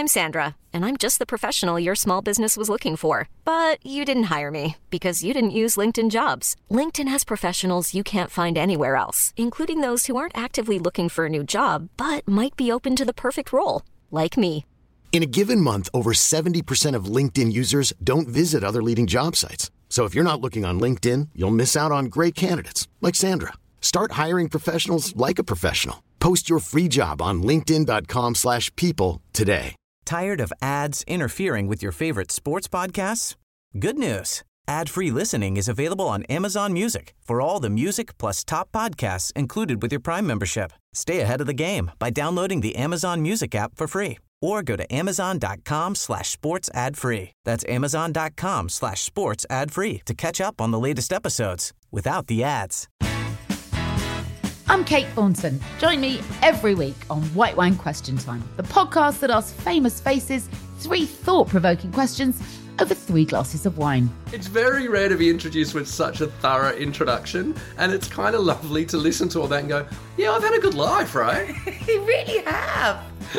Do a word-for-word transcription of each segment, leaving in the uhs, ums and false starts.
I'm Sandra, and I'm just the professional your small business was looking for. But you didn't hire me because you didn't use LinkedIn Jobs. LinkedIn has professionals you can't find anywhere else, including those who aren't actively looking for a new job, but might be open to the perfect role, like me. In a given month, over seventy percent of LinkedIn users don't visit other leading job sites. So if you're not looking on LinkedIn, you'll miss out on great candidates like Sandra. Start hiring professionals like a professional. Post your free job on linkedin dot com slash people today. Tired of ads interfering with your favorite sports podcasts? Good news. Ad-free listening is available on Amazon Music for all the music plus top podcasts included with your Prime membership. Stay ahead of the game by downloading the Amazon Music app for free or go to amazon dot com slash sports ad free. That's amazon dot com slash sports ad free to catch up on the latest episodes without the ads. I'm Kate Thornton. Join me every week on White Wine Question Time, the podcast that asks famous faces three thought-provoking questions over three glasses of wine. It's very rare to be introduced with such a thorough introduction, and it's kind of lovely to listen to all that and go, yeah, I've had a good life, right? You really have.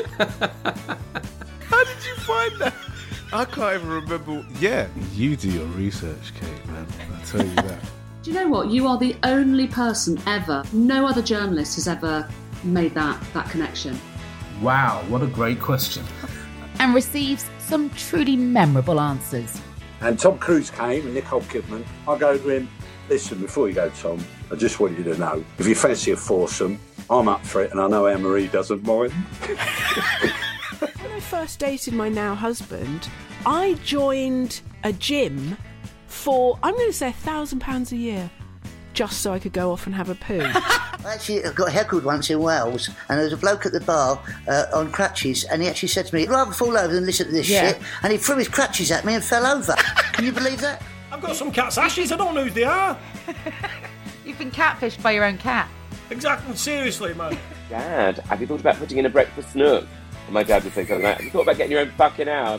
How did you find that? I can't even remember. Yeah, you do your research, Kate, man. I'll tell you that. Do you know what? You are the only person ever, no other journalist has ever made that, that connection. Wow, what a great question. And receives some truly memorable answers. And Tom Cruise came and Nicole Kidman. I go to him, listen, before you go, Tom, I just want you to know, if you fancy a foursome, I'm up for it and I know Anne-Marie doesn't mind. When I first dated my now husband, I joined a gym for, I'm going to say, a thousand pounds a year, just so I could go off and have a poo. Actually, I got heckled once in Wales, and there was a bloke at the bar uh, on crutches, and he actually said to me, I'd rather fall over than listen to this Yeah. shit, and he threw his crutches at me and fell over. Can you believe that? I've got some cat's ashes, I don't know who they are. You've been catfished by your own cat. Exactly, seriously, man. Dad, have you thought about putting in a breakfast nook? And my dad would say something like, have you thought about getting your own fucking house?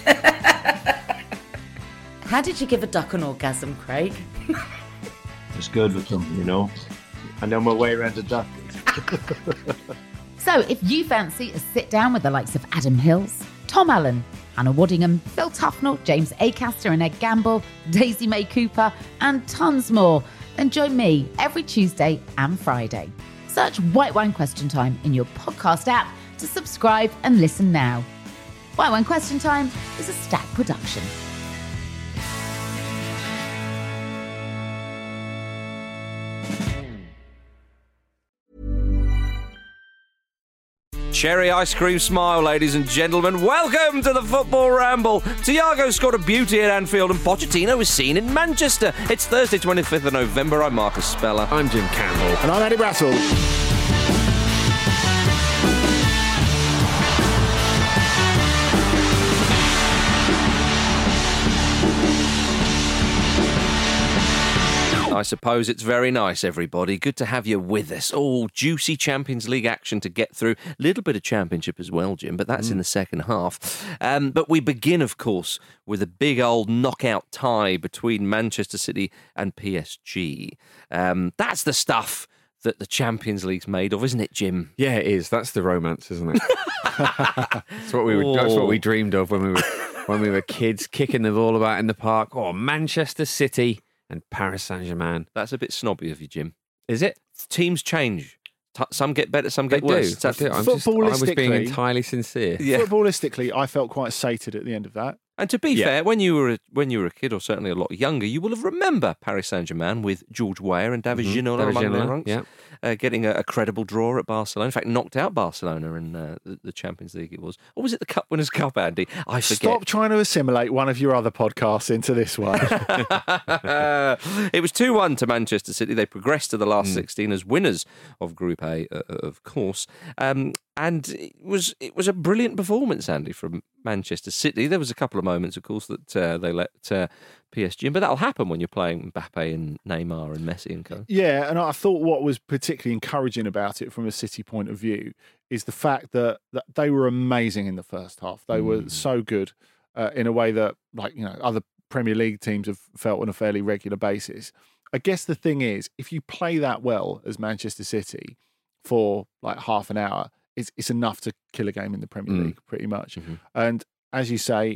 How did you give a duck an orgasm, Craig? It's good with them, you know. I know my way around a duck. So if you fancy a sit down with the likes of Adam Hills, Tom Allen, Hannah Waddingham, Phil Tufnell, James Acaster and Ed Gamble, Daisy May Cooper, and tons more, then join me every Tuesday and Friday. Search White Wine Question Time in your podcast app to subscribe and listen now. White Wine Question Time is a Stack production. Cherry ice cream smile, ladies and gentlemen. Welcome to the Football Ramble. Thiago scored a beauty at Anfield and Pochettino is seen in Manchester. It's Thursday, twenty-fifth of November. I'm Marcus Speller. I'm Jim Campbell. And I'm Andy Brattle. I suppose it's very nice, everybody. Good to have you with us. All juicy Champions League action to get through. A little bit of Championship as well, Jim, but that's mm. in the second half. Um, but we begin, of course, with a big old knockout tie between Manchester City and P S G. Um, that's the stuff that the Champions League's made of, isn't it, Jim? Yeah, it is. That's the romance, isn't it? That's what we were, that's what we dreamed of when we were when we were kids, kicking the ball about in the park. Oh, Manchester City and Paris Saint-Germain. That's a bit snobby of you, Jim. Is it? Teams change. T- some get better, some get they worse. Do. They do. I'm just, I was being entirely sincere. Yeah. Footballistically, I felt quite sated at the end of that. And to be yeah. fair, when you were a, when you were a kid, or certainly a lot younger, you will have remember Paris Saint-Germain with George Weah and David mm-hmm. Ginola among the ranks, yeah. uh, getting a, a credible draw at Barcelona. In fact, knocked out Barcelona in uh, the, the Champions League it was. Or was it the Cup Winners' Cup, Andy? I forget. Stop trying to assimilate one of your other podcasts into this one. It was two one to Manchester City. They progressed to the last mm. sixteen as winners of Group A, uh, of course. Um, and it was it was a brilliant performance, Andy, from Manchester City. There was a couple of moments, of course, that uh, they let uh, P S G in, but that'll happen when you're playing Mbappe and Neymar and Messi and co. Yeah, and I thought what was particularly encouraging about it from a City point of view is the fact that, that they were amazing in the first half. They mm. were so good uh, in a way that, like, you know, other Premier League teams have felt on a fairly regular basis. I guess the thing is, if you play that well as Manchester City for like half an hour, it's, it's enough to kill a game in the Premier Mm. League, pretty much. Mm-hmm. And as you say,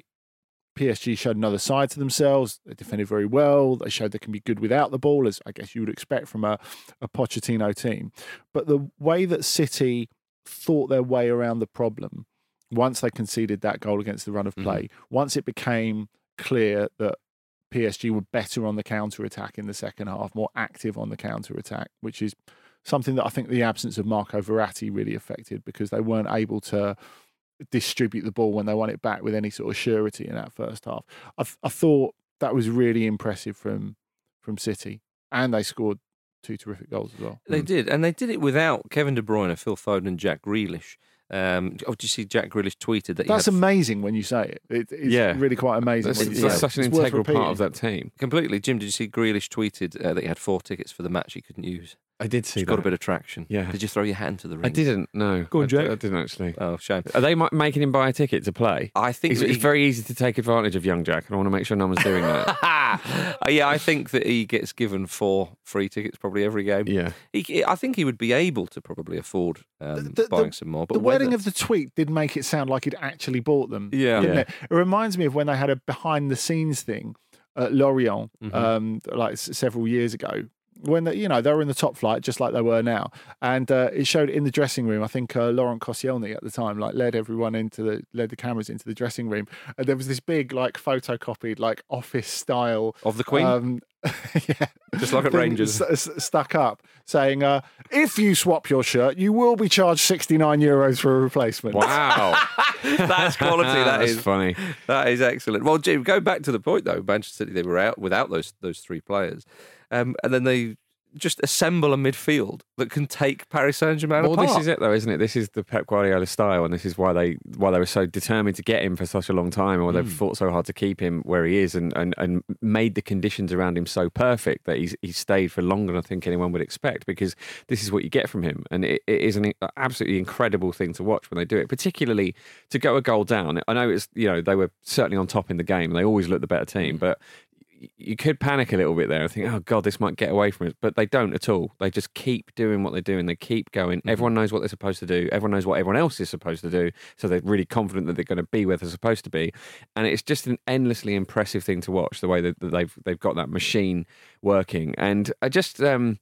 P S G showed another side to themselves. They defended very well. They showed they can be good without the ball, as I guess you would expect from a, a Pochettino team. But the way that City thought their way around the problem, once they conceded that goal against the run of play, mm-hmm. once it became clear that P S G were better on the counter-attack in the second half, more active on the counter-attack, which is something that I think the absence of Marco Verratti really affected, because they weren't able to distribute the ball when they won it back with any sort of surety in that first half. I, th- I thought that was really impressive from from City, and they scored two terrific goals as well. They Mm. did, and they did it without Kevin De Bruyne, Phil Foden, and Jack Grealish. Um, oh, did you see Jack Grealish tweeted that? He That's had... amazing when you say it. it it's Yeah. really quite amazing. That's, when you that's say such it. an It's worth integral part of repeating. that team. Completely. Jim, did you see Grealish tweeted uh, that he had four tickets for the match he couldn't use? I did see Which that. got a bit of traction. Yeah. Did you throw your hat into the ring? I didn't, no. Go on, I, Jack. I didn't actually. Oh, shame. Are they ma- making him buy a ticket to play? I think it's, that it's he- very easy to take advantage of young Jack, and I want to make sure no one's doing that. Uh, yeah, I think that he gets given four free tickets probably every game. Yeah. He, I think he would be able to probably afford um, The- the- buying some more. But the wording whether- of the tweet did make it sound like he'd actually bought them. Yeah. didn't Yeah. It? It reminds me of when they had a behind the scenes thing at Lorient, Mhm. um, like s- several years ago. When they, you know they were in the top flight, just like they were now, and uh, it showed in the dressing room. I think uh, Laurent Koscielny at the time like led everyone into the led the cameras into the dressing room, and there was this big like photocopied like office style Of the Queen? um, yeah, Just like at thing Rangers. s- s- stuck up saying, uh, "If you swap your shirt, you will be charged sixty nine euros for a replacement." Wow. That's quality. That That's is funny. That is excellent. Well, Jim, go back to the point though. Manchester City, they were out without those those three players, um, and then they just assemble a midfield that can take Paris Saint-Germain Well, apart. this is it, though, isn't it? This is the Pep Guardiola style, and this is why they why they were so determined to get him for such a long time, or they've Mm. fought so hard to keep him where he is, and, and, and made the conditions around him so perfect that he's he's stayed for longer than I think anyone would expect, because this is what you get from him, and it, it is an absolutely incredible thing to watch when they do it, particularly to go a goal down. I know it's you know they were certainly on top in the game, they always look the better team, but you could panic a little bit there and think, oh, God, this might get away from us. But they don't at all. They just keep doing what they're doing. They keep going. Mm-hmm. Everyone knows what they're supposed to do. Everyone knows what everyone else is supposed to do. So they're really confident that they're going to be where they're supposed to be. And it's just an endlessly impressive thing to watch, the way that, that they've they've got that machine working. And I just, um,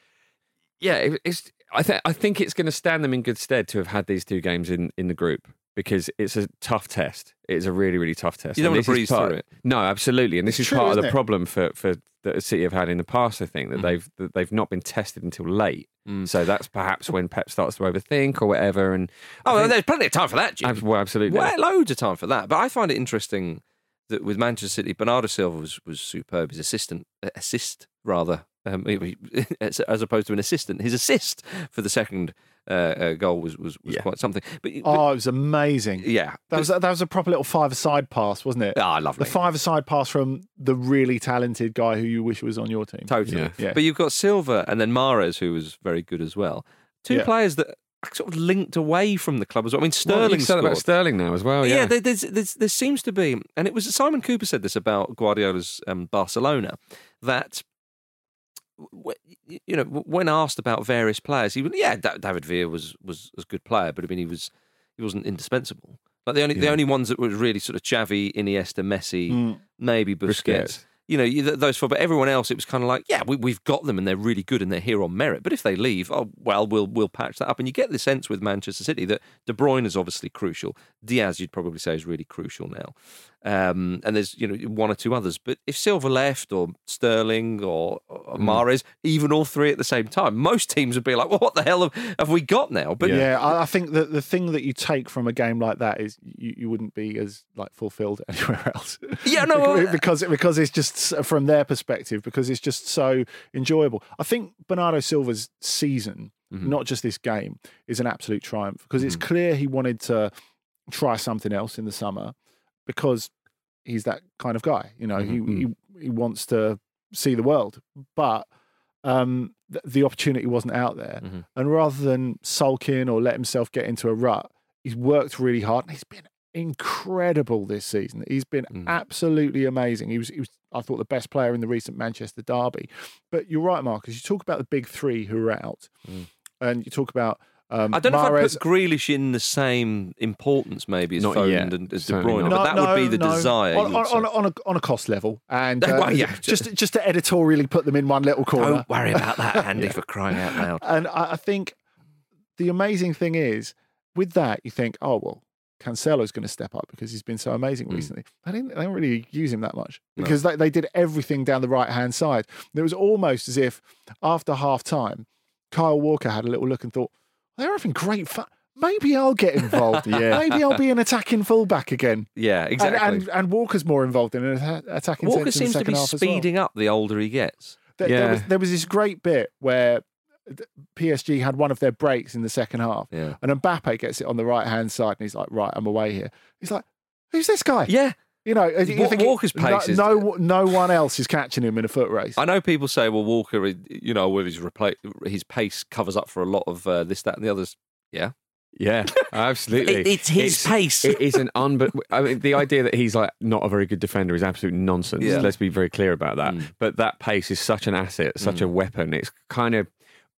yeah, it, it's. I, th- I think it's going to stand them in good stead to have had these two games in, in the group, because it's a tough test. It's a really, really tough test. You don't And want to this breeze is part- through it. No, absolutely. And this It's is true, part of isn't the it? problem for, for that City have had in the past, I think, that Mm. they've that they've not been tested until late. Mm. So that's perhaps when Pep starts to overthink or whatever. And Oh, I think- there's plenty of time for that, Jim. Ab- well, absolutely. Well, loads of time for that. But I find it interesting that with Manchester City, Bernardo Silva was, was superb. His assistant, uh, assist rather, um, he- he- as, as opposed to an assistant, his assist for the second uh, uh, goal was was, was Yeah. quite something. But, but Oh, it was amazing. yeah, That was that was a proper little five-a-side pass, wasn't it? ah, lovely. The five-a-side pass from the really talented guy who you wish was on your team. Totally. Yeah. Yeah. But you've got Silva and then Mahrez, who was very good as well. Two Yeah. players that are sort of linked away from the club as well. I mean, Well, Sterling you said about scored. Sterling now as well. yeah, Yeah, there, there's, there's, there seems to be, and it was Simon Cooper said this about Guardiola's um, Barcelona, that w- you know when asked about various players, he would yeah, Da- David Villa was was a good player, but I mean he was he wasn't indispensable. Like the only the Yeah. only ones that were really sort of Xavi, Iniesta, Messi, Mm. maybe Busquets. Busquets. You know, you- th- those four, but everyone else, it was kind of like, yeah, we, we've got them and they're really good and they're here on merit. But if they leave, oh well, we'll we'll patch that up. And you get the sense with Manchester City that De Bruyne is obviously crucial. Diaz, you'd probably say, is really crucial now. Um, and there's you know one or two others. But if Silva left, or Sterling, or, or Mahrez, even all three at the same time, most teams would be like, well, what the hell have, have we got now? But yeah, I, I think that the thing that you take from a game like that is you, you wouldn't be as like fulfilled anywhere else. Yeah, no, well, because because it's just from their perspective, because it's just so enjoyable. I think Bernardo Silva's season, Mhm. not just this game, is an absolute triumph, because it's Mhm. clear he wanted to try something else in the summer, because he's that kind of guy. You know, Mhm. he, he he wants to see the world, but um, th- the opportunity wasn't out there. Mhm. And rather than sulking or let himself get into a rut, he's worked really hard, and he's been incredible this season. He's been Mm. absolutely amazing. He was, he was, I thought, the best player in the recent Manchester derby. But you're right, Marcus. You talk about the big three who are out, Mm. and you talk about Um, I don't know Mahrez, if I'd put Grealish in the same importance maybe as Not Foden yet. and as De Certainly Bruyne, not. but that No, would be the no, desire. on, you would on, on, say. on, a, on a cost level, and uh, Well, yeah. just just to editorially put them in one little corner. Don't worry about that, Andy, for crying out loud. And I, I think the amazing thing is, with that, you think, oh well, Cancelo's going to step up because he's been so amazing Mm. recently. They didn't, they didn't really use him that much No. because they, they did everything down the right hand side. And it was almost as if after half time, Kyle Walker had a little look and thought, they're having great fun. Maybe I'll get involved. Yeah. Maybe I'll be an attacking fullback again. Yeah, exactly. And, and, and Walker's more involved in an atta- attacking Walker sense in seems the to second be half as well. speeding up the older he gets. There, there, was, there was this great bit where P S G had one of their breaks in the second half, Yeah. and Mbappe gets it on the right hand side, and he's like, "Right, I'm away here." He's like, "Who's this guy?" Yeah. You know, you Wa- think Walker's no, pace is- no, no one else is catching him in a foot race. I know people say, well, Walker, you know, with his repla- his pace covers up for a lot of uh, this, that, and the others. Yeah. Yeah, absolutely. It- it's his pace. It is an unbe- I mean, the idea that he's like not a very good defender is absolute nonsense. Yeah. Let's be very clear about that. Mm. But that pace is such an asset, such Mm. a weapon. It's kind of.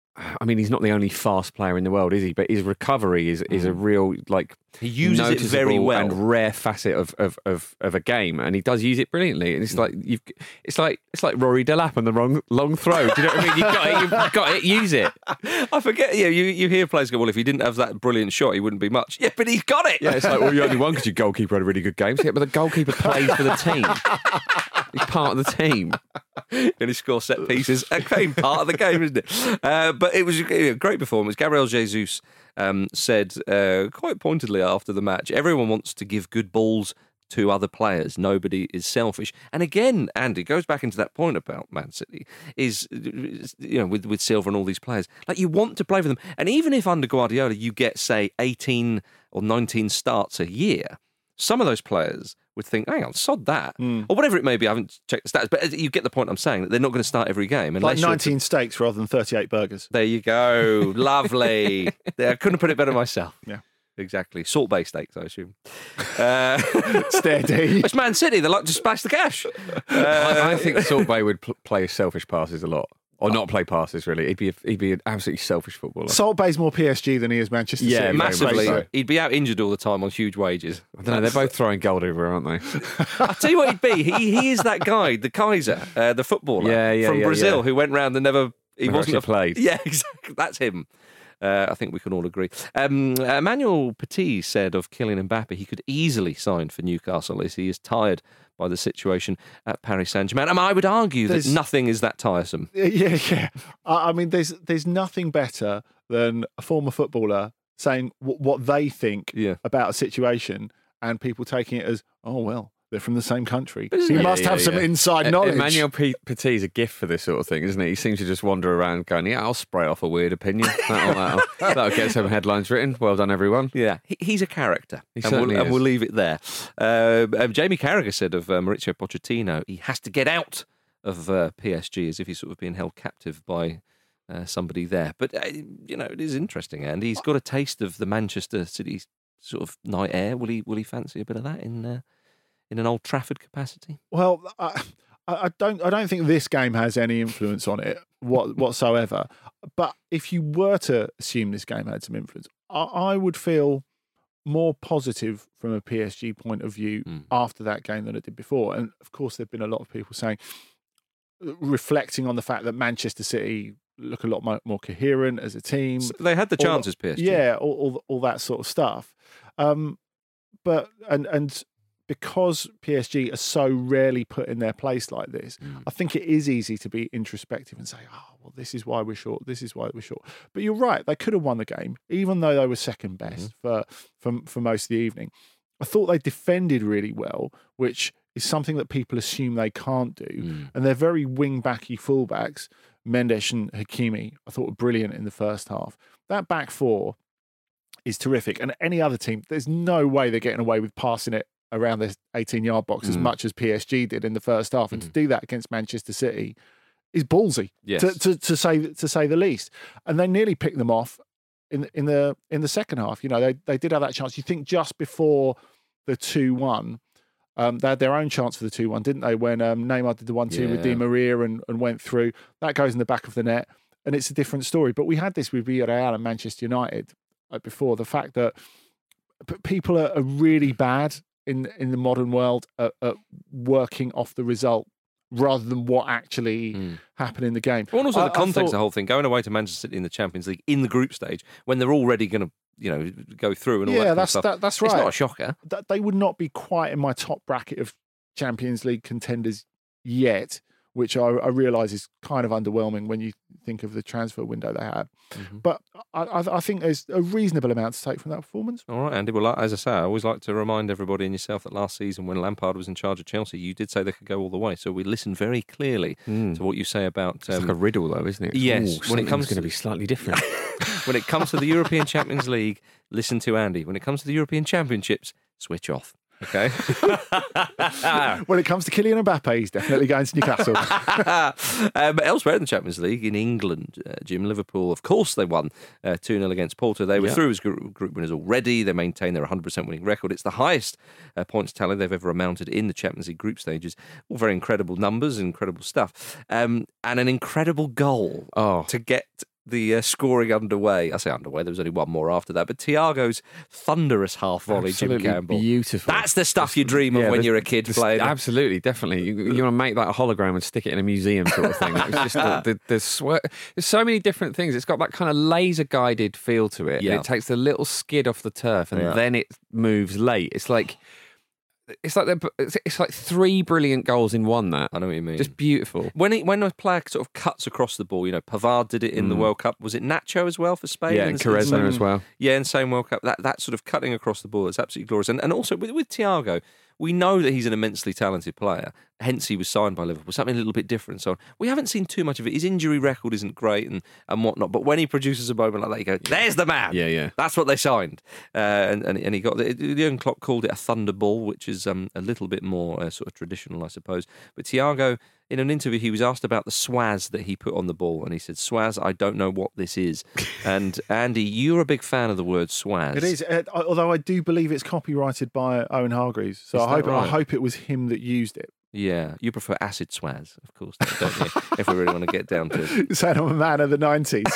I mean, he's not the only fast player in the world, is he? But his recovery is, is a real, like, He uses it noticeable very well. and rare facet of, of, of, of a game, and he does use it brilliantly. And it's like you've, it's like it's like Rory Delap and the wrong long throw. Do you know what I mean? You've got it. You've got it. Use it. I forget. Yeah, you you hear players go, well, if he didn't have that brilliant shot, he wouldn't be much. Yeah, but he's got it. Yeah, it's like, well, you only won because your goalkeeper had a really good game. Yeah, but the goalkeeper plays for the team. He's part of the team. And he scores set pieces. Again, part of the game, isn't it? Uh, but it was a great performance. Gabriel Jesus um, said uh, quite pointedly after the match, everyone wants to give good balls to other players. Nobody is selfish. And again, Andy, goes back into that point about Man City, is, you know, with, with Silva and all these players, like you want to play for them. And even if under Guardiola you get, say, eighteen or nineteen starts a year, some of those players would think, hang on, sod that. Mm. Or whatever it may be. I haven't checked the stats, but you get the point I'm saying, that they're not going to start every game. Like unless you're- nineteen steaks rather than thirty-eight burgers. There you go. Lovely. Yeah, I couldn't put it better myself. Yeah. Exactly. Salt-based steaks, I assume. Uh, Steady. It's Man City. They like to splash the cash. Uh, I, I think Salt Bay would pl- play selfish passes a lot. Or not play passes, really. He'd be a, he'd be an absolutely selfish footballer. Salt Bay's more P S G than he is Manchester Yeah, City. very much Massively. so. He'd be out injured all the time on huge wages. I don't know, they're both throwing gold over, aren't they? I'll tell you what he'd be. He, he is that guy, the Kaiser, uh, the footballer Yeah, yeah, from yeah, Brazil yeah. who went round and never... He Never wasn't actually played. Yeah, exactly. That's him. Uh, I think we can all agree. Um, Emmanuel Petit said of Kylian Mbappe he could easily sign for Newcastle as he is tired by the situation at Paris Saint-Germain. And I would argue There's- that nothing is that tiresome. Yeah, yeah. I I mean, there's there's nothing better than a former footballer saying w- what they think Yeah. about a situation and people taking it as, oh, well, they're from the same country. But So isn't you it- must Yeah, have yeah, some yeah. inside E- knowledge. Emmanuel P- Petit is a gift for this sort of thing, isn't he? He seems to just wander around going, yeah, I'll spray off a weird opinion. That'll, that'll, that'll get some headlines written. Well done, everyone. Yeah, he, he's a character. He and, we'll, certainly and is. we'll leave it there. Uh, um, Jamie Carragher said of uh, Maurizio Pochettino, he has to get out of uh, P S G as if he's sort of being held captive by uh, somebody there. But, uh, you know, it is interesting, and he's got a taste of the Manchester City sort of night air. Will he, will he fancy a bit of that in... Uh, in an Old Trafford capacity? Well, I, I don't. I don't think this game has any influence on it what, whatsoever. But if you were to assume this game had some influence, I, I would feel more positive from a P S G point of view Mm. after that game than it did before. And of course, there've been a lot of people saying, reflecting on the fact that Manchester City look a lot mo- more coherent as a team. They had the All- chances, P S G. Yeah, all, all all that sort of stuff. Um, but and and. Because P S G are so rarely put in their place like this, Mm. I think it is easy to be introspective and say, oh, well, this is why we're short. This is why we're short. But you're right. They could have won the game, even though they were second best for, for, for most of the evening. I thought they defended really well, which is something that people assume they can't do. Mm. And they're very wing-backy fullbacks, Mendes and Hakimi, I thought were brilliant in the first half. That back four is terrific. And any other team, there's no way they're getting away with passing it around the eighteen-yard box as Mm. much as P S G did in the first half, and Mm. to do that against Manchester City is ballsy, Yes. to, to, to say to say the least. And they nearly picked them off in in the in the second half. You know, they they did have that chance. You think just before the two one, um, they had their own chance for the two one, didn't they? When um, Neymar did the one two with Di Yeah. Maria and, and went through, that goes in the back of the net, and it's a different story. But we had this with Villarreal and Manchester United like before, the fact that p- people are, are really bad in in the modern world at, at working off the result rather than what actually mm. happened in the game. Well, and also I, the context thought, of the whole thing, going away to Manchester City in the Champions League in the group stage when they're already going to, you know, go through and all yeah, that kind that's of stuff. That, that's right. It's not a shocker. That they would not be quite in my top bracket of Champions League contenders yet, which I, I realise is kind of underwhelming when you think of the transfer window they had. Mm-hmm. But I, I, I think there's a reasonable amount to take from that performance. All right, Andy. Well, as I say, I always like to remind everybody and yourself that last season when Lampard was in charge of Chelsea, you did say they could go all the way. So we listened very clearly mm. to what you say about... Um, it's like a riddle, though, isn't it? Yes. Ooh, when it comes to... going to be slightly different. When it comes to the European Champions League, listen to Andy. When it comes to the European Championships, switch off. Okay. When it comes to Kylian Mbappe, he's definitely going to Newcastle. um, elsewhere in the Champions League, in England, uh, Jim, Liverpool, of course, they won uh, two nil against Porto. They were yeah. through as group, group winners already. They maintain their one hundred percent winning record. It's the highest uh, points tally they've ever amounted in the Champions League group stages. All very incredible numbers, incredible stuff. Um, and an incredible goal oh. to get the uh, scoring underway. I say underway, there was only one more after that. But Thiago's thunderous half volley, absolutely Jim Campbell. Beautiful. That's the stuff you dream of yeah, when the, you're a kid the, playing. Absolutely, definitely. You, you want to make that a hologram and stick it in a museum sort of thing. It's just the, the, the sw- There's so many different things. It's got that kind of laser guided feel to it. Yeah. It takes a little skid off the turf and yeah. then it moves late. It's like. It's like it's like three brilliant goals in one. That I know what you mean. Just beautiful. When it, when a player sort of cuts across the ball, you know, Pavard did it in mm. the World Cup. Was it Nacho as well for Spain? Yeah, and Quaresma as well. Yeah, and same World Cup. That that sort of cutting across the ball is absolutely glorious. And and also with with Thiago, we know that he's an immensely talented player. Hence, he was signed by Liverpool. Something a little bit different. So we haven't seen too much of it. His injury record isn't great and, and whatnot. But when he produces a moment like that, you go, "There's the man." Yeah, yeah. That's what they signed. Uh, and, and and he got the Jurgen Klopp called it a thunderball, which is um, a little bit more uh, sort of traditional, I suppose. But Thiago, in an interview, he was asked about the swaz that he put on the ball, and he said, "Swaz, I don't know what this is." And Andy, you're a big fan of the word swaz. It is, uh, although I do believe it's copyrighted by Owen Hargreaves. So I hope right? I hope it was him that used it. Yeah, you prefer acid swaz, of course, don't you? If we really want to get down to it. You said I'm a man of the nineties.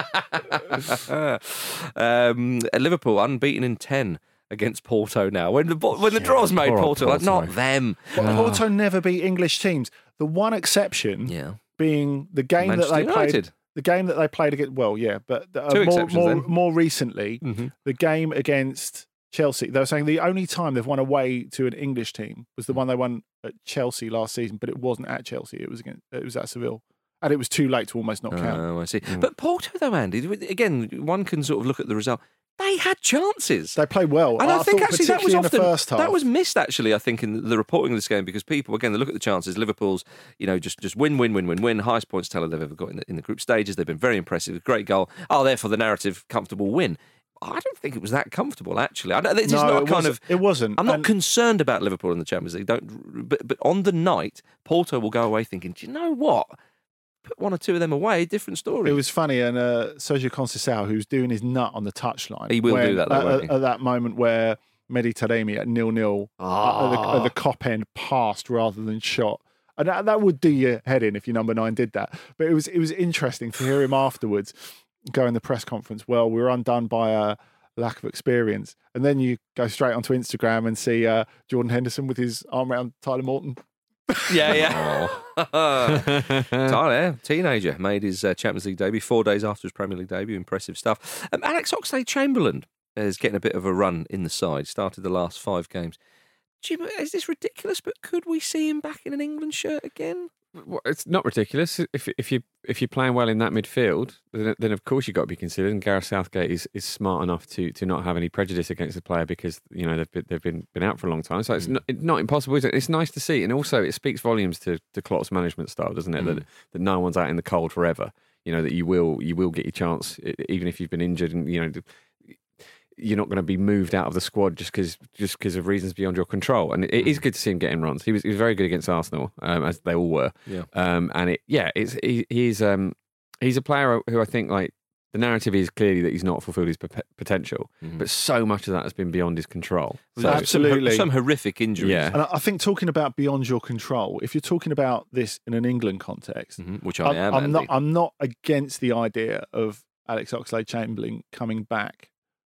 um, Liverpool unbeaten in ten against Porto now. When the when the yeah, draw's made, Porto, Porto, like not them. Well, Porto never beat English teams. The one exception yeah. being the game Manchester that they United. played. The game that they played against, well, yeah, but uh, Two more more, then. more recently, mm-hmm. the game against Chelsea. They were saying the only time they've won away to an English team was the one they won at Chelsea last season, but it wasn't at Chelsea. It was against, it was at Seville. And it was too late to almost not count. Oh, I see. Mm. But Porto, though, Andy, again, one can sort of look at the result. They had chances. They played well. And I, I think thought actually that was in often, the first half. That was missed, actually, I think, in the reporting of this game because people, again, they look at the chances. Liverpool's, you know, just, just win, win, win, win, win. Highest points teller they've ever got in the, in the group stages. They've been very impressive. Great goal. Oh, therefore the narrative, comfortable win. I don't think it was that comfortable, actually. I don't, it's no, not it kind wasn't. of. It wasn't. I'm not and concerned about Liverpool in the Champions League. Don't. But, but on the night, Porto will go away thinking, do you know what? Put one or two of them away, different story. It was funny, and uh, Sergio Conceição, who's doing his nut on the touchline. He will when, do that, though, at, won't he? At that moment where Mehdi Taremi at nil-nil oh. at, the, at the cop end passed rather than shot. And that, that would do your head in if your number nine did that. But it was it was interesting to hear him afterwards go in the press conference. Well, we were undone by a lack of experience. And then you go straight onto Instagram and see uh, Jordan Henderson with his arm around Tyler Morton. Yeah, yeah. Tyler, teenager, made his uh, Champions League debut four days after his Premier League debut. Impressive stuff. Um, Alex Oxlade-Chamberlain is getting a bit of a run in the side. Started the last five games. Jim, is this ridiculous? But could we see him back in an England shirt again? Well, it's not ridiculous. If if you if you're playing well in that midfield, then, then of course you've got to be considered. And Gareth Southgate is, is smart enough to to not have any prejudice against the player because you know they've been, they've been been out for a long time. So it's mm. not, it's not impossible. Is it? It's nice to see, and also it speaks volumes to to Klopp's management style, doesn't it? Mm. That that no one's out in the cold forever. You know that you will you will get your chance even if you've been injured, and you know. You're not going to be moved out of the squad just because just because of reasons beyond your control. And it, it is good to see him getting runs. He was he was very good against Arsenal, um, as they all were. Yeah. Um, and it yeah, it's he, he's um he's a player who I think like the narrative is clearly that he's not fulfilled his p- potential, mm-hmm. but so much of that has been beyond his control. So, Absolutely, some, some horrific injuries. Yeah. And I think talking about beyond your control, if you're talking about this in an England context, mm-hmm. which I I'm, am, I'm Andy. not I'm not against the idea of Alex Oxlade-Chamberlain coming back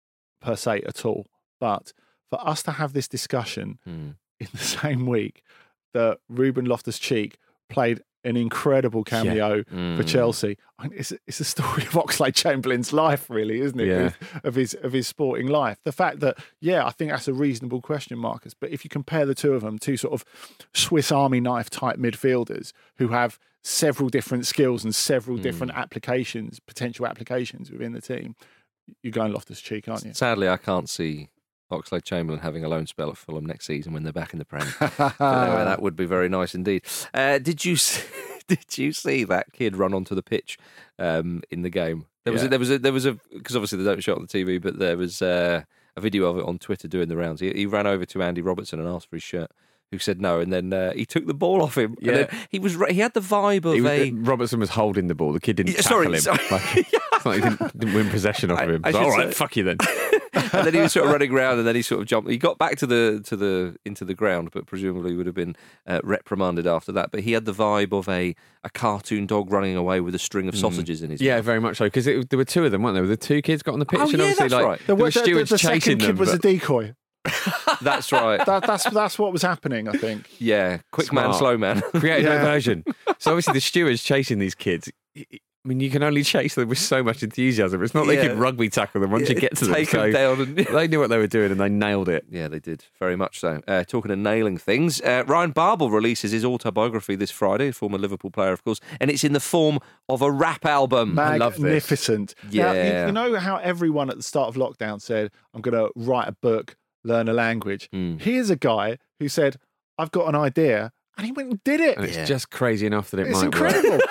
per se at all. But for us to have this discussion Mm. in the same week that Ruben Loftus-Cheek played an incredible cameo Yeah. Mm. for Chelsea, I mean, it's it's a story of Oxlade-Chamberlain's life, really, isn't it? Yeah. Of, of his of his sporting life. The fact that, yeah, I think that's a reasonable question, Marcus. But if you compare the two of them, two sort of Swiss Army knife type midfielders who have several different skills and several different applications, potential applications within the team, you're going Loftus-Cheek, aren't you? Sadly, I can't see Oxlade-Chamberlain having a loan spell at Fulham next season when they're back in the Prem. But anyway, that would be very nice indeed. Uh, did you see, did you see that kid run onto the pitch um, in the game? There was Yeah. a, there was a, there was a because obviously they don't show it on the T V, but there was uh, a video of it on Twitter doing the rounds. He, he ran over to Andy Robertson and asked for his shirt, who said no, and then uh, he took the ball off him. Yeah. And then he was he had the vibe of He was, a. Robertson was holding the ball. The kid didn't Yeah, tackle sorry, him. sorry. Like, it's like he didn't, didn't win possession off of him. I So, should all right, say- fuck you then. And then he was sort of running around, and then he sort of jumped. He got back to the to the into the ground, but presumably would have been uh, reprimanded after that. But he had the vibe of a, a cartoon dog running away with a string of sausages in his Yeah, mouth. very much so. Because there were two of them, weren't there? The two kids got on the pitch, Oh, and yeah, obviously, that's like right. there were the, the, stewards the chasing second kid them. was but- a decoy. That's right. That, that's that's what was happening, I think. Yeah, quick man, Smart. slow man. Creative Yeah. diversion. So obviously the stewards chasing these kids. I mean, you can only chase them with so much enthusiasm. It's not like Yeah. you can rugby tackle them once Yeah, you get to them. take them So down and- they knew what they were doing and they nailed it. Yeah, they did. Very much so. Uh, talking of nailing things, uh, Ryan Babel releases his autobiography this Friday, former Liverpool player, of course, and it's in the form of a rap album. Magnificent. Yeah. Now, you, you know how everyone at the start of lockdown said, I'm going to write a book, learn a language. Mm. Here's a guy who said, I've got an idea, and he went and did it. And it's just crazy enough that it It's might incredible. work.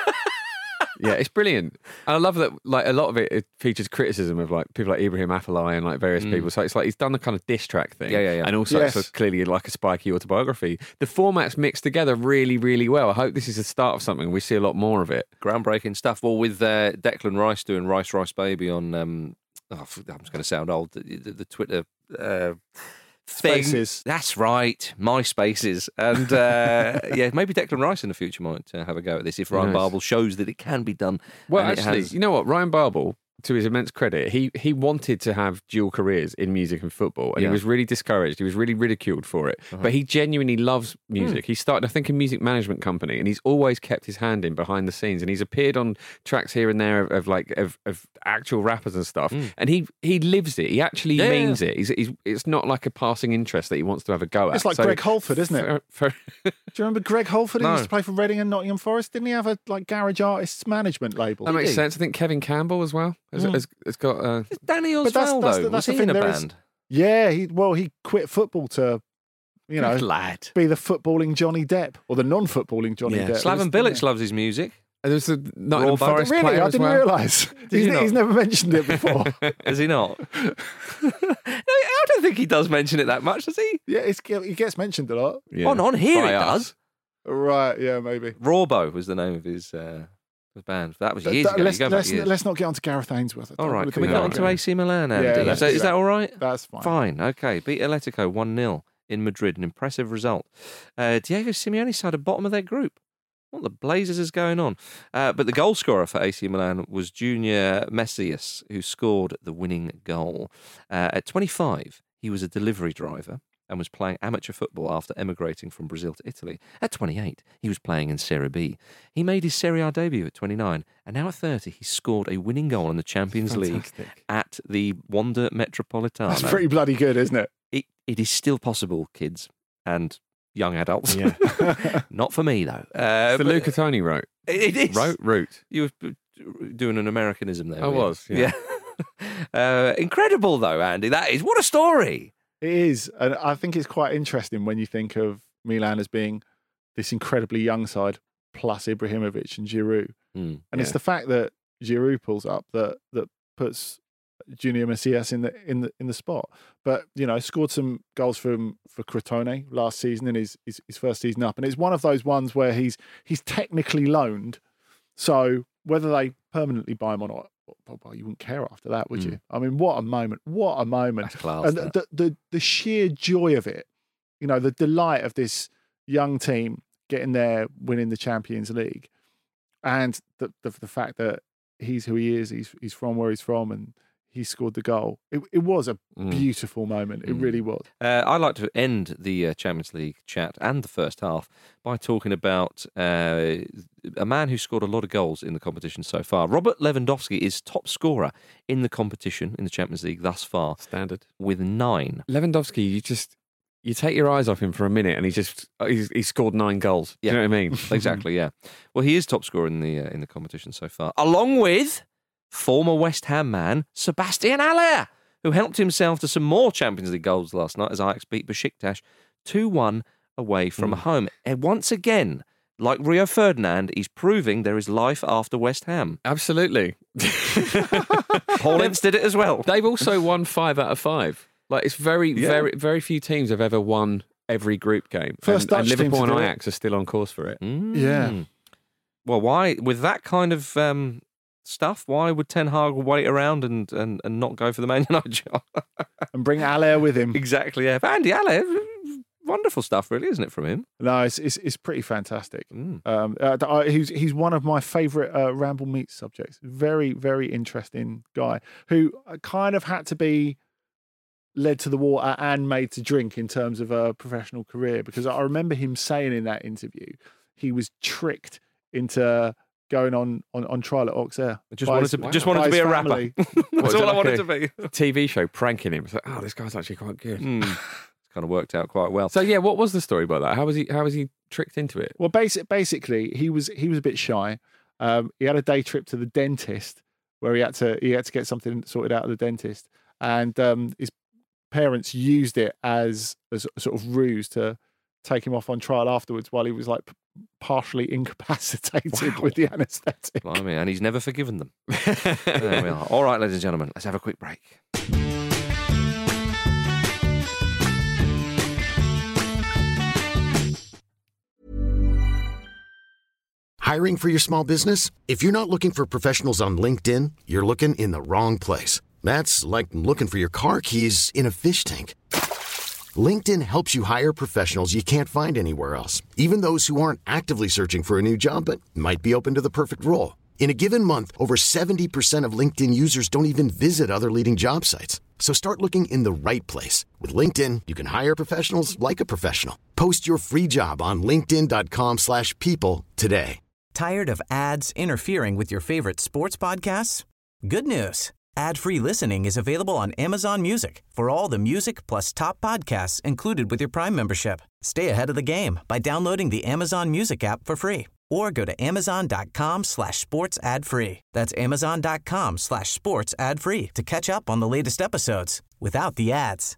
Yeah, it's brilliant. And I love that, like, a lot of it, it features criticism of, like, people like Ibrahim Afellay and, like, various Mm. people. So it's like he's done the kind of diss track thing. Yeah, yeah, yeah. And also Yes. it's clearly like a spiky autobiography. The format's mixed together really, really well. I hope this is the start of something. We see a lot more of it. Groundbreaking stuff. Well, with uh, Declan Rice doing Rice Rice Baby on, um, oh, I'm just going to sound old, the, the, the Twitter uh, thing. Spaces. That's right, MySpaces. And uh, yeah, maybe Declan Rice in the future might uh, have a go at this if Ryan Nice. Babel shows that it can be done. Well, and it actually, has- you know what? Ryan Babel, to his immense credit, he he wanted to have dual careers in music and football, and Yeah. he was really discouraged. He was really ridiculed for it. Uh-huh. But he genuinely loves music. He started, I think, a music management company, and he's always kept his hand in behind the scenes. And he's appeared on tracks here and there of, of like of, of actual rappers and stuff. And he he lives it. He actually Yeah, means it. He's, he's it's not like a passing interest that he wants to have a go at. It's like So- Greg Holford, isn't it? for- for- Do you remember Greg Holford? He No. used to play for Reading and Nottingham Forest. Didn't he have a like garage artists management label? that makes he? sense. I think Kevin Campbell as well has, Mm. has, has got. Uh, Danny But that's- Osvaldo, that's the- was that's the he thing, in a there is- band? Yeah, he well he quit football to, you know, lad. be the footballing Johnny Depp or the non-footballing Johnny Yeah. Slaven Depp. There was- Bilic loves his music. There was the Nottingham Raw Forest Really, player I as didn't well. realise. Did He's, you not? he's never mentioned it before. Is he not? no, I don't think he does mention it that much, does he? Yeah, it's, he gets mentioned a lot. Yeah. On on here By it us. does. Right, yeah, maybe. Rawbo was the name of his, uh, his band. That was years Th- ago. let's, You go back let's, years. let's not get on to Gareth Ainsworth. I All don't right, really can we think get that on would to go. A C Milan, Andy? Yeah, is, let's that, do is that. that all right? That's fine. Fine, okay. Beat Atletico one nil in Madrid, an impressive result. Uh, Diego Simeone side at bottom of their group. What the blazes is going on? Uh, but the goal scorer for A C Milan was Junior Messias, who scored the winning goal. Uh, at twenty-five, he was a delivery driver and was playing amateur football after emigrating from Brazil to Italy. At twenty-eight, he was playing in Serie B. He made his Serie A debut at twenty-nine, and now at thirty, he scored a winning goal in the Champions League Fantastic. at the Wanda Metropolitano. That's pretty bloody good, isn't it? It, it is still possible, kids and young adults. Yeah. Not for me, though. Uh, the but- Luca Toni wrote. It is. Wrote? Root. You were doing an Americanism there. I were you? was, yeah. uh, incredible, though, Andy. That is. What a story. It is. And I think it's quite interesting when you think of Milan as being this incredibly young side plus Ibrahimovic and Giroud. Mm, and it's yeah. the fact that Giroud pulls up that that puts Junior Messias in the in the in the spot. But you know, scored some goals from for Crotone last season in his, his his first season up, and it's one of those ones where he's he's technically loaned. So whether they permanently buy him or not, well, you wouldn't care after that, would you? I mean, what a moment! What a moment! That's class, and that. the, the the sheer joy of it, you know, the delight of this young team getting there, winning the Champions League, and the the, the fact that he's who he is, he's he's from where he's from, and he scored the goal. It, it was a Mm. beautiful moment. It really was. Uh, I'd like to end the uh, Champions League chat and the first half by talking about uh, a man who scored a lot of goals in the competition so far. Robert Lewandowski is top scorer in the competition in the Champions League thus far. Standard. With nine. Lewandowski, you just... You take your eyes off him for a minute, and he just he's, he scored nine goals. Do Yeah. you know what I mean? Exactly, yeah. Well, he is top scorer in the uh, in the competition so far, along with former West Ham man Sebastian Haller, who helped himself to some more Champions League goals last night as Ajax beat Besiktas two one away from Mm. home. And once again, like Rio Ferdinand, he's proving there is life after West Ham. Absolutely. Paul Ince did it as well. They've also won five out of five. Like it's very, Yeah. very, very few teams have ever won every group game. First and, and Dutch team Liverpool to and do it. Ajax are still on course for it. Mm. Yeah. Well, why with that kind of um, stuff? Why would Ten Hag wait around and, and, and not go for the Man United job? And bring Haller with him. Exactly. Yeah, but Andy Haller, wonderful stuff, really, isn't it, from him? No, it's it's, it's pretty fantastic. Mm. Um, uh, I- he's he's one of my favourite uh, Ramble Meets subjects. Very very interesting guy who kind of had to be led to the water and made to drink in terms of a professional career, because I remember him saying in that interview he was tricked into going on on, on trial at Auxerre. Just by wanted his- to just by wanted to his be a rapper. family. That's What, is all it I like wanted a to be. T V show pranking him. It's like, oh, this guy's actually quite good. Mm. It's kind of worked out quite well. So yeah, what was the story about that? How was he? How was he tricked into it? Well, basic, basically, he was he was a bit shy. Um, he had a day trip to the dentist where he had to he had to get something sorted out of the dentist, and um, his parents used it as a s- sort of ruse to take him off on trial afterwards while he was like p- partially incapacitated with the anaesthetic. Blimey, and he's never forgiven them. There we are. All right, ladies and gentlemen, let's have a quick break. Hiring for your small business? If you're not looking for professionals on LinkedIn, you're looking in the wrong place. That's like looking for your car keys in a fish tank. LinkedIn helps you hire professionals you can't find anywhere else, even those who aren't actively searching for a new job but might be open to the perfect role. In a given month, over seventy percent of LinkedIn users don't even visit other leading job sites. So start looking in the right place. With LinkedIn, you can hire professionals like a professional. Post your free job on linkedin.com slash people today. Tired of ads interfering with your favorite sports podcasts? Good news. Ad-free listening is available on Amazon Music for all the music plus top podcasts included with your Prime membership. Stay ahead of the game by downloading the Amazon Music app for free or go to amazon.com slash sports ad free. That's amazon.com slash sports ad free to catch up on the latest episodes without the ads.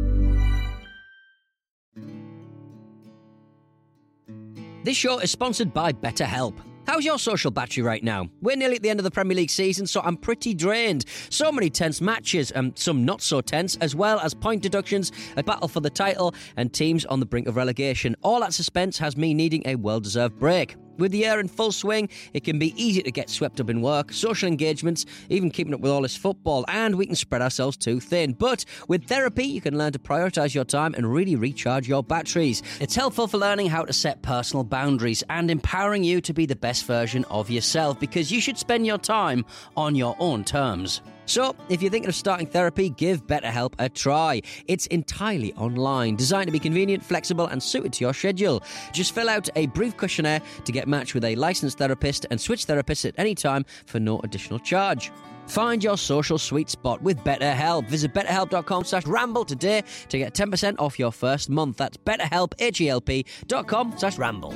This show is sponsored by BetterHelp. How's your social battery right now? We're nearly at the end of the Premier League season, so I'm pretty drained. So many tense matches, and some not so tense, as well as point deductions, a battle for the title, and teams on the brink of relegation. All that suspense has me needing a well-deserved break. With the year in full swing, it can be easy to get swept up in work, social engagements, even keeping up with all this football, and we can spread ourselves too thin. But with therapy, you can learn to prioritise your time and really recharge your batteries. It's helpful for learning how to set personal boundaries and empowering you to be the best version of yourself, because you should spend your time on your own terms. So, if you're thinking of starting therapy, give BetterHelp a try. It's entirely online, designed to be convenient, flexible, and suited to your schedule. Just fill out a brief questionnaire to get matched with a licensed therapist and switch therapists at any time for no additional charge. Find your social sweet spot with BetterHelp. Visit betterhelp.com slash ramble today to get ten percent off your first month. That's betterhelp, H-E-L-P dot com slash ramble.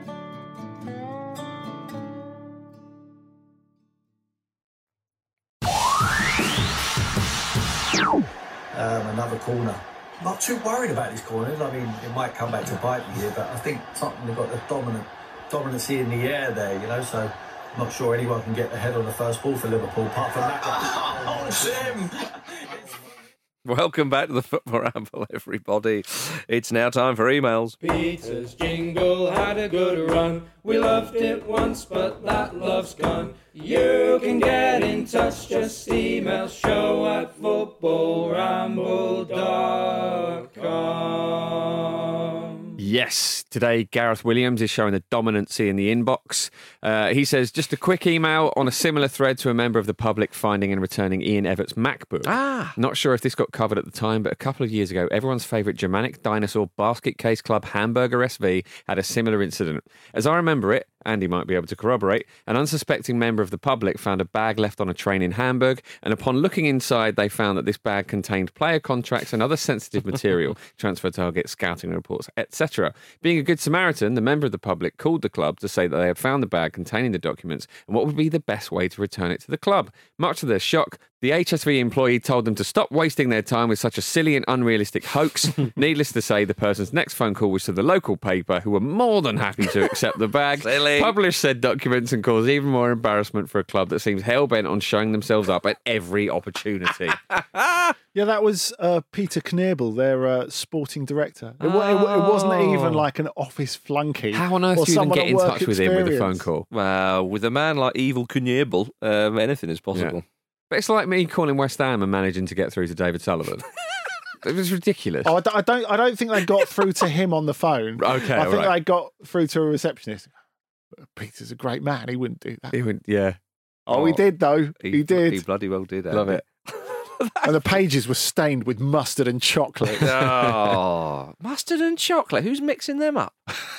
Um, another corner. Not too worried about these corners. I mean, it might come back to bite me here, but I think Tottenham have got the dominant dominancy in the air there, you know, so I'm not sure anyone can get the head on the first ball for Liverpool, apart from that guy. Oh, Jim! Welcome back to the Football Ramble, everybody. It's now time for emails. Peter's jingle had a good run. We loved it once, but that love's gone. You can get in touch, just email show at football ramble dot com. Yes, today Gareth Williams is showing the dominancy in the inbox. Uh, he says, just a quick email on a similar thread to a member of the public finding and returning Ian Everett's MacBook. Ah. Not sure if this got covered at the time, but a couple of years ago, everyone's favourite Germanic Dinosaur Basket Case Club Hamburger S V had a similar incident. As I remember it, Andy might be able to corroborate, an unsuspecting member of the public found a bag left on a train in Hamburg, and upon looking inside, they found that this bag contained player contracts and other sensitive material, transfer targets, scouting reports, et cetera. Being a good Samaritan, the member of the public called the club to say that they had found the bag containing the documents and what would be the best way to return it to the club. Much to their shock, the H S V employee told them to stop wasting their time with such a silly and unrealistic hoax. Needless to say, the person's next phone call was to the local paper, who were more than happy to accept the bag, publish said documents, and cause even more embarrassment for a club that seems hell-bent on showing themselves up at every opportunity. Yeah, that was uh, Peter Knievel, their uh, sporting director. It, wa- it, wa- it wasn't even like an office flunky. How on earth or do you even someone get at in work touch with him with a phone experience. call? Well, with a man like Evil Knievel, um, anything is possible. Yeah. But it's like me calling West Ham and managing to get through to David Sullivan. It was ridiculous. Oh, I don't, I don't. I don't think they got through to him on the phone. Okay, I think right. they got through to a receptionist. Peter's a great man. He wouldn't do that. He would, yeah. Oh, he did though. He, He, did. He bloody well did. Love Andy. it. And the pages were stained with mustard and chocolate. Oh, mustard and chocolate. Who's mixing them up?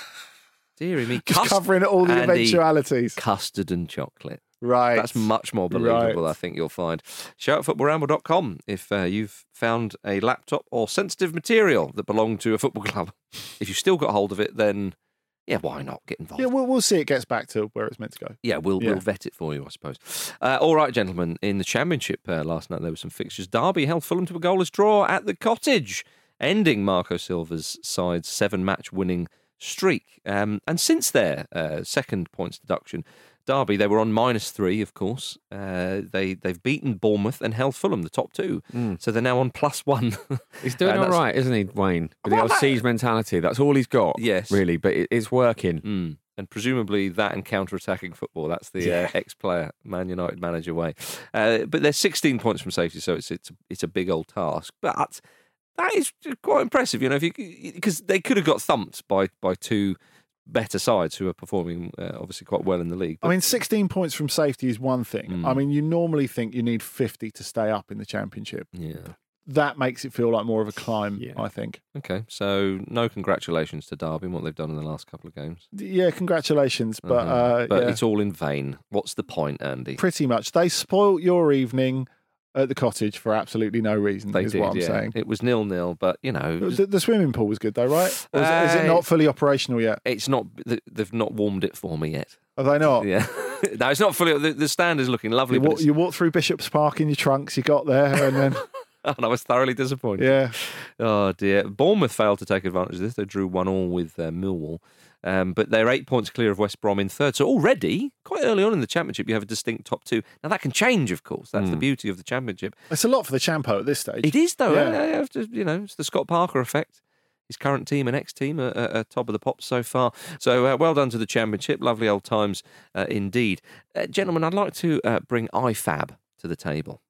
Deary me. Just Cust- covering all the Andy, eventualities. Custard and chocolate. Right. That's much more believable, Right. I think you'll find. Show at football ramble dot com if uh, you've found a laptop or sensitive material that belonged to a football club. If you've still got hold of it, then, yeah, why not get involved? Yeah, we'll, we'll see it gets back to where it's meant to go. Yeah, we'll Yeah. we'll vet it for you, I suppose. Uh, all right, gentlemen. In the Championship uh, last night, there were some fixtures. Derby held Fulham to a goalless draw at the Cottage, ending Marco Silva's side's seven-match winning streak. Um, and since their uh, second points deduction, Derby, they were on minus three, of course. Uh, they they've beaten Bournemouth and held Fulham, the top two. Mm. So they're now on plus one. He's doing And all that's- right, isn't he, Wayne? With the Well, old that- siege mentality. That's all he's got, Yes. really, but it, it's working. Mm. And presumably that and counter-attacking football. That's the Yeah. uh, ex-player, Man United manager way. Uh, but they're sixteen points from safety, so it's it's it's a big old task. But that is quite impressive, you know, if you because they could have got thumped by by two better sides who are performing uh, obviously quite well in the league. I mean, sixteen points from safety is one thing. Mm. I mean, you normally think you need fifty to stay up in the Championship. Yeah. That makes it feel like more of a climb, I think. Okay, so no congratulations to Derby and what they've done in the last couple of games. Yeah, congratulations, but Uh-huh. uh, but yeah, it's all in vain. What's the point, Andy? pretty much. They spoilt your evening at the Cottage for absolutely no reason, They is did, what I'm yeah. saying. It was nil-nil, but, you know... It was- The, the swimming pool was good, though, right? Or is, it- is it Uh, not fully operational yet? It's not... They've not warmed it for me yet. Are they not? Yeah. No, it's not fully... The, the stand is looking lovely, You but walk, it's- you walk through Bishop's Park in your trunks, you got there, and then... and I was thoroughly disappointed. Yeah. Oh, dear. Bournemouth failed to take advantage of this. They drew one all with uh, Millwall. Um, but they're eight points clear of West Brom in third. So already, quite early on in the Championship, you have a distinct top two. Now, that can change, of course. That's the beauty of the Championship. It's a lot for the Champo at this stage. It is, though. Yeah. I- I have to, you know, it's the Scott Parker effect. His current team and ex-team are, are, are top of the pops so far. So uh, well done to the Championship. Lovely old times uh, indeed. Uh, gentlemen, I'd like to uh, bring I F A B to the table.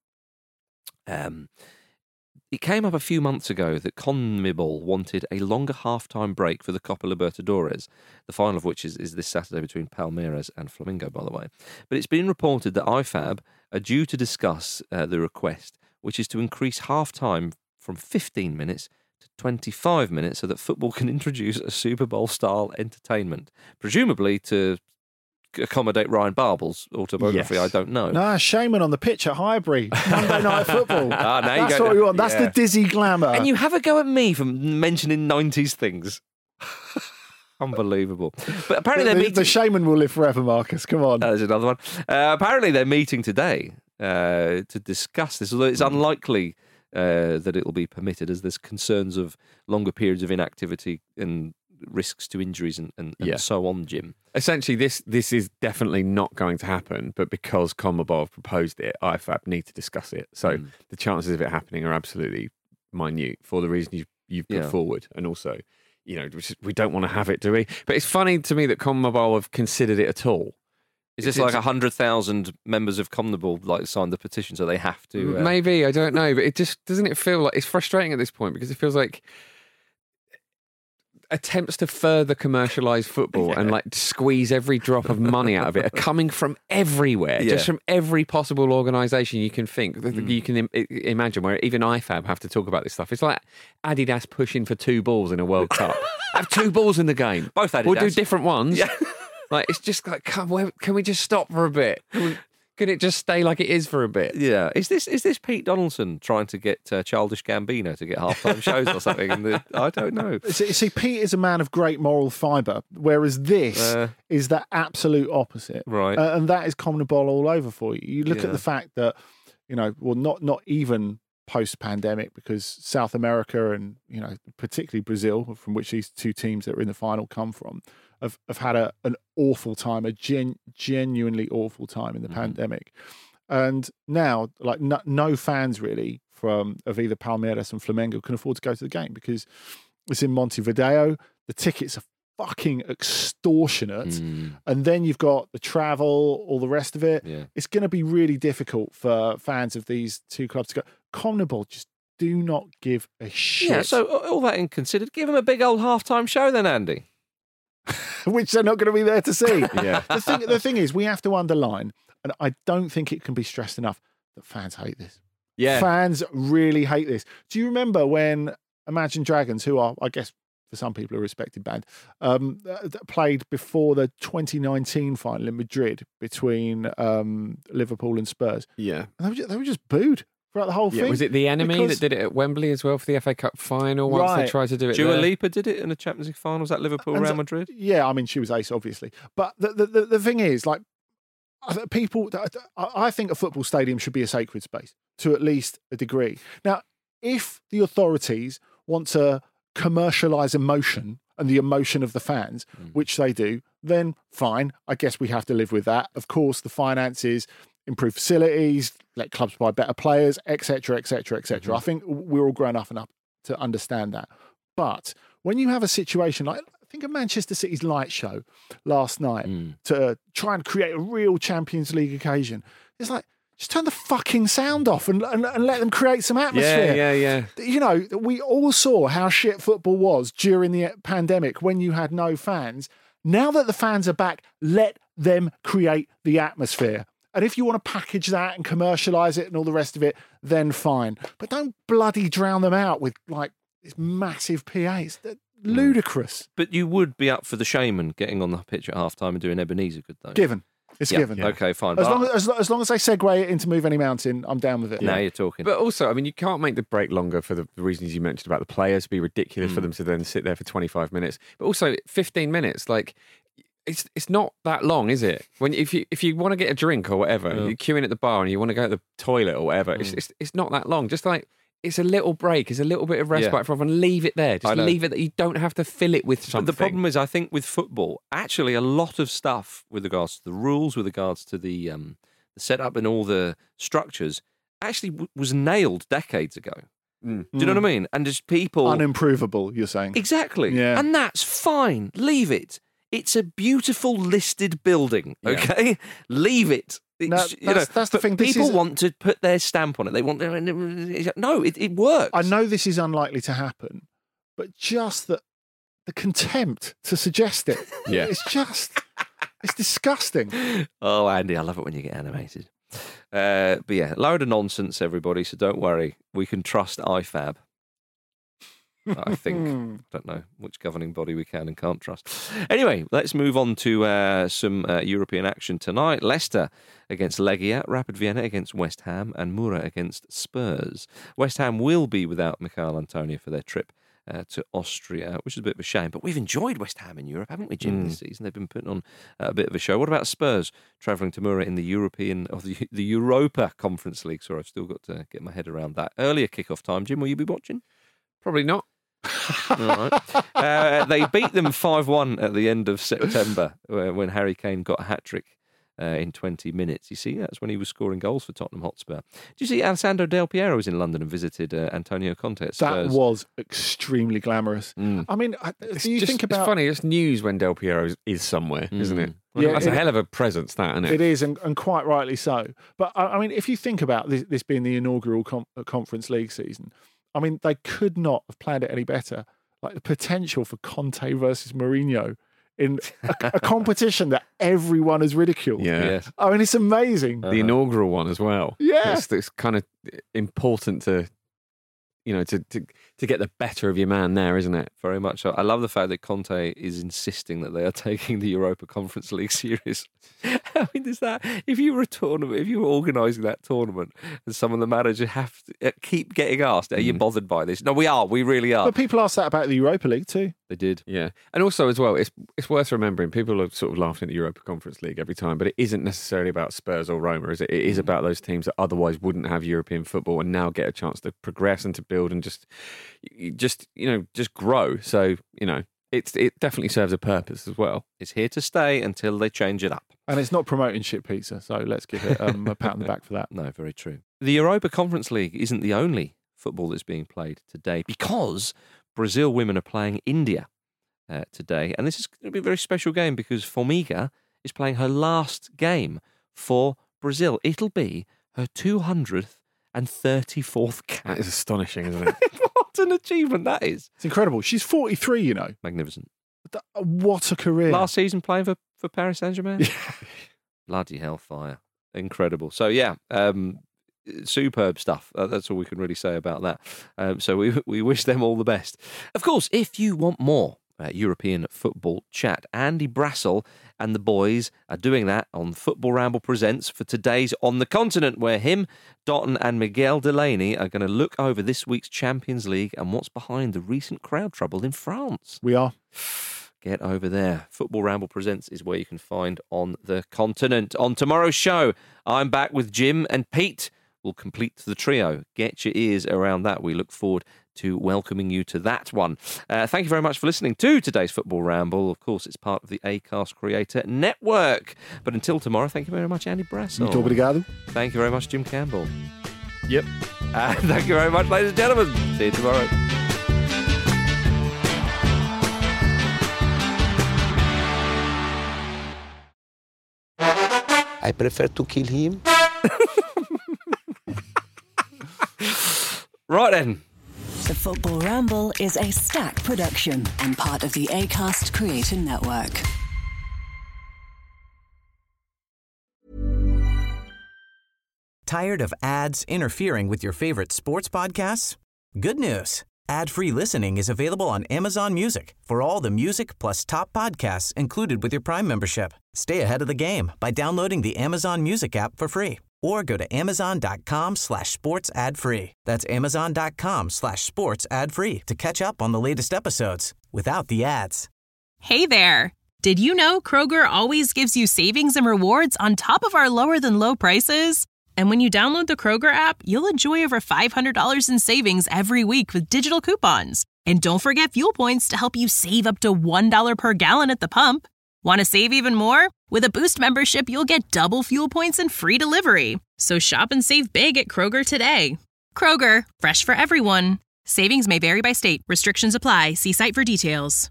Um, it came up a few months ago that CONMEBOL wanted a longer half-time break for the Copa Libertadores, the final of which is, is this Saturday between Palmeiras and Flamengo, by the way. But it's been reported that I F A B are due to discuss uh, the request, which is to increase half-time from fifteen minutes to twenty-five minutes so that football can introduce a Super Bowl-style entertainment, presumably to accommodate Ryan Barble's autobiography. Yes. I don't know. Nah, Shaman on the pitch at Highbury. Monday Night Football. Ah, now you That's go- what we want. That's yeah. the dizzy glamour. And you have a go at me for mentioning nineties things. Unbelievable. But apparently the, they're the, meeting... the Shaman will live forever, Marcus. Come on. There's another one. Uh, apparently they're meeting today uh, to discuss this, although it's unlikely uh, that it will be permitted as there's concerns of longer periods of inactivity and risks to injuries and, and, and Yeah. so on, Jim. Essentially, this this is definitely not going to happen, but because CONMEBOL have proposed it, I F A B need to discuss it. So Mm. the chances of it happening are absolutely minute for the reason you've, you've put Yeah. forward. And also, you know, we just- we don't want to have it, do we? But it's funny to me that CONMEBOL have considered it at all. Is this It's- like one hundred thousand members of CONMEBOL like signed the petition so they have to... Uh... Maybe, I don't know, but it just doesn't it feel like it's frustrating at this point because it feels like attempts to further commercialise football yeah. and like squeeze every drop of money out of it are coming from everywhere, yeah. just from every possible organisation you can think, mm. you can Im- imagine, where even I F A B have to talk about this stuff. It's like Adidas pushing for two balls in a World Cup. Have two balls in the game. Both Adidas. We'll do different ones. Yeah. Like, it's just like, come, can we just stop for a bit? Can, we, can it just stay like it is for a bit? Yeah. Is this is this Pete Donaldson trying to get uh, Childish Gambino to get halftime shows or something? In the, I don't know. See, see, Pete is a man of great moral fibre, whereas this uh, is the absolute opposite. Right. Uh, and that is CONMEBOL all over for you. You look Yeah. at the fact that, you know, well, not not even post-pandemic, because South America and, you know, particularly Brazil, from which these two teams that are in the final come from, have, have had a, an awful time, a gen, genuinely awful time in the mm-hmm. pandemic. And now, like, no, no fans really from of either Palmeiras and Flamengo can afford to go to the game because it's in Montevideo. The tickets are fucking extortionate. Mm. And then you've got the travel, all the rest of it. Yeah. It's going to be really difficult for fans of these two clubs to go. CONMEBOL just do not give a shit. Yeah, so all that in considered, give them a big old halftime show then, Andy. Which they're not going to be there to see. Yeah. The thing, the thing is, we have to underline, and I don't think it can be stressed enough, that fans hate this. Yeah. Fans really hate this. Do you remember when Imagine Dragons, who are, I guess, for some people, a respected band, um, played before the twenty nineteen final in Madrid between um, Liverpool and Spurs? Yeah. And they were just, they were just booed throughout the whole Yeah, thing. was it the Enemy Because- that did it at Wembley as well for the F A Cup final once Right. they tried to do it Dua there? Lipa did it in the Champions League final. Was that Liverpool, And Real so- Madrid? Yeah, I mean, she was ace, obviously. But the the, the, the thing is, like, I th- people, I I think a football stadium should be a sacred space to at least a degree. Now, if the authorities want to commercialise emotion and the emotion of the fans, mm. which they do, then fine. I guess we have to live with that. Of course, the finances, improve facilities, let clubs buy better players, et cetera, et cetera, et cetera. Mm-hmm. I think we're all grown up enough to understand that. But when you have a situation like, think of Manchester City's light show last night mm. to try and create a real Champions League occasion, it's like, just turn the fucking sound off and, and, and let them create some atmosphere. Yeah, yeah, yeah. You know, we all saw how shit football was during the pandemic when you had no fans. Now that the fans are back, let them create the atmosphere. And if you want to package that and commercialise it and all the rest of it, then fine. But don't bloody drown them out with, like, this massive P A. It's ludicrous. But you would be up for the Shaman getting on the pitch at half time and doing Ebenezer good, though. Given. It's yeah. given. Yeah. Okay, fine. As But- long as, as long as they segue it into Move Any Mountain, I'm down with it. Now you're talking. But also, I mean, you can't make the break longer for the reasons you mentioned about the players. It'd be ridiculous Mm. for them to then sit there for twenty-five minutes. But also, fifteen minutes, like, it's it's not that long, is it? When if you if you want to get a drink or whatever, Yeah. you're queuing at the bar and you want to go to the toilet or whatever, it's, Mm. it's it's not that long. Just like, it's a little break, it's a little bit of respite Yeah. for everyone. Leave it there. I Just know. leave it that you don't have to fill it with But something. the problem is, I think with football, actually, a lot of stuff with regards to the rules, with regards to the um, the setup and all the structures, actually w- was nailed decades ago. Mm. Do you know what I mean? And just people Unimprovable, you're saying. exactly, Yeah. and that's fine. Leave it. It's a beautiful listed building. Okay, leave it. No, It's, you that's- know, that's the but thing. This People is- want to put their stamp on it. They want. No, it, it works. I know this is unlikely to happen, but just that the contempt to suggest it, Yeah. it's just, it's disgusting. Oh, Andy, I love it when you get animated. Uh, but yeah, load of nonsense, everybody. So don't worry. We can trust I F A B. I think. Don't know which governing body we can and can't trust. Anyway, let's move on to uh, some uh, European action tonight. Leicester against Legia, Rapid Vienna against West Ham, and Mura against Spurs. West Ham will be without Michail Antonio for their trip uh, to Austria, which is a bit of a shame. But we've enjoyed West Ham in Europe, haven't we, Jim, Mm. this season? They've been putting on uh, a bit of a show. What about Spurs travelling to Mura in the European, or the, the Europa Conference League? Sorry, I've still got to get my head around that. Earlier kickoff time, Jim, will you be watching? Probably not. All right. Uh, they beat them five one at the end of September uh, when Harry Kane got a hat-trick uh, in twenty minutes. You see, that's when he was scoring goals for Tottenham Hotspur. Did you see Alessandro Del Piero was in London and visited uh, Antonio Conte at That Spurs? was extremely glamorous. Mm. I mean, I- It's do you just- think about It's funny, it's news when Del Piero is, is somewhere, isn't it? Yeah, That's it- a hell of a presence, that, isn't it? It is, and, and quite rightly so. But I, I mean, if you think about this, this being the inaugural com- Conference League season, I mean, they could not have planned it any better. like the potential for Conte versus Mourinho in a, a competition that everyone has ridiculed. Yeah. Yes. I mean, it's amazing. The inaugural one as well. Yeah. It's, it's kind of important to, you know, to, to to get the better of your man there, isn't it? Very much so. I love the fact that Conte is insisting that they are taking the Europa Conference League serious. I mean, is that if you were a tournament, if you were organising that tournament, and some of the managers have to uh, keep getting asked, "Are you bothered by this?" No, we are. We really are. But people asked that about the Europa League too. They did, yeah. And also as well, it's it's worth remembering. People are sort of laughing at the Europa Conference League every time, but it isn't necessarily about Spurs or Roma, is it? It is about those teams that otherwise wouldn't have European football and now get a chance to progress and to build and just, just you know, just grow. So you know, it's it definitely serves a purpose as well. It's here to stay until they change it up. And it's not promoting shit pizza, so let's give it um, a pat on the back for that. No, very true. The Europa Conference League isn't the only football that's being played today, because Brazil women are playing India uh, today. And this is going to be a very special game because Formiga is playing her last game for Brazil. It'll be her two hundred thirty-fourth cap. That is astonishing, isn't it? What an achievement that is. It's incredible. She's forty-three, you know. Magnificent. What a career. Last season playing for, for Paris Saint-Germain? Bloody hellfire. Incredible. So, yeah, um, superb stuff. Uh, that's all we can really say about that. Um, so we we wish them all the best. Of course, if you want more uh, European football chat, Andy Brassel and the boys are doing that on Football Ramble Presents for today's On the Continent, where him, Dotton and Miguel Delaney are going to look over this week's Champions League and what's behind the recent crowd trouble in France. We are. Get over there. Football Ramble Presents is where you can find On the Continent. On tomorrow's show, I'm back with Jim and Pete. We'll complete the trio. Get your ears around that. We look forward to welcoming you to that one. Uh, thank you very much for listening to today's Football Ramble. Of course, it's part of the Acast Creator Network. But until tomorrow, thank you very much, Andy Brassel. Muito obrigado. Thank you very much, Jim Campbell. Yep. And thank you very much, ladies and gentlemen. See you tomorrow. I prefer to kill him. Right then. The Football Ramble is a Stack production and part of the Acast Creator Network. Tired of ads interfering with your favorite sports podcasts? Good news. Ad-free listening is available on Amazon Music for all the music plus top podcasts included with your Prime membership. Stay ahead of the game by downloading the Amazon Music app for free or go to amazon.com slash sports ad free. That's amazon.com slash sports ad free to catch up on the latest episodes without the ads. Hey there. Did you know Kroger always gives you savings and rewards on top of our lower than low prices? And when you download the Kroger app, you'll enjoy over five hundred dollars in savings every week with digital coupons. And don't forget fuel points to help you save up to one dollar per gallon at the pump. Want to save even more? With a Boost membership, you'll get double fuel points and free delivery. So shop and save big at Kroger today. Kroger, fresh for everyone. Savings may vary by state. Restrictions apply. See site for details.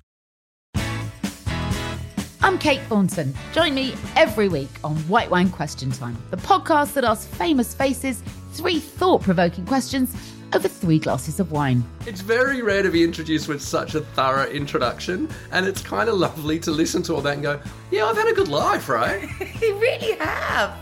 I'm Kate Thornton. Join me every week on White Wine Question Time, the podcast that asks famous faces three thought-provoking questions over three glasses of wine. It's very rare to be introduced with such a thorough introduction, and it's kind of lovely to listen to all that and go, yeah, I've had a good life, right? You really have.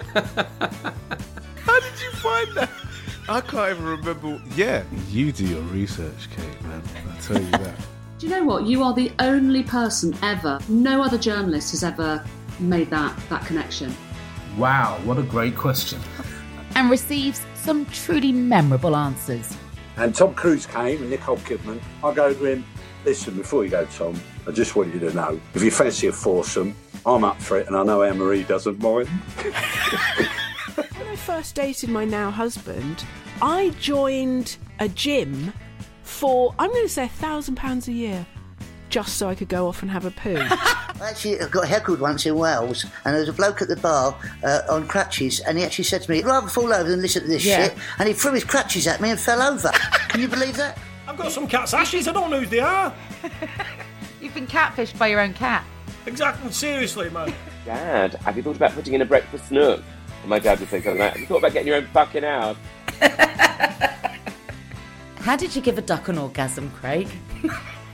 How did you find that? I can't even remember. Yeah, you do your research, Kate, man. I tell you that. Do you know what? You are the only person ever, no other journalist has ever made that, that connection. Wow, what a great question. And receives some truly memorable answers. And Tom Cruise came and Nicole Kidman. I go to him, listen, before you go, Tom, I just want you to know, if you fancy a foursome, I'm up for it, and I know Anne-Marie doesn't mind. When I first dated my now husband, I joined a gym for, I'm going to say, a thousand pounds a year, just so I could go off and have a poo. I actually got heckled once in Wales, and there was a bloke at the bar uh, on crutches, and he actually said to me, I'd rather fall over than listen to this Yeah. shit, and he threw his crutches at me and fell over. Can you believe that? I've got some cat's ashes, I don't know who they are. You've been catfished by your own cat. Exactly, seriously, man. Dad, have you thought about putting in a breakfast nook? And my dad would say something like that. Have you thought about getting your own fucking house? How did you give a duck an orgasm, Craig?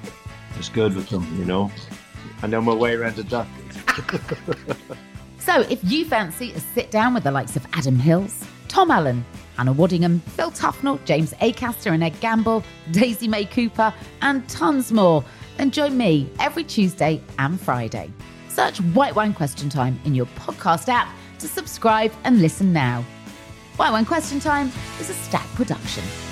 It's good with them, you know. And then we'll way around the duck. So if you fancy a sit down with the likes of Adam Hills, Tom Allen, Hannah Waddingham, Phil Tufnell, James Acaster and Ed Gamble, Daisy May Cooper, and tons more, then join me every Tuesday and Friday. Search White Wine Question Time in your podcast app to subscribe and listen now. White Wine Question Time is a Stack production.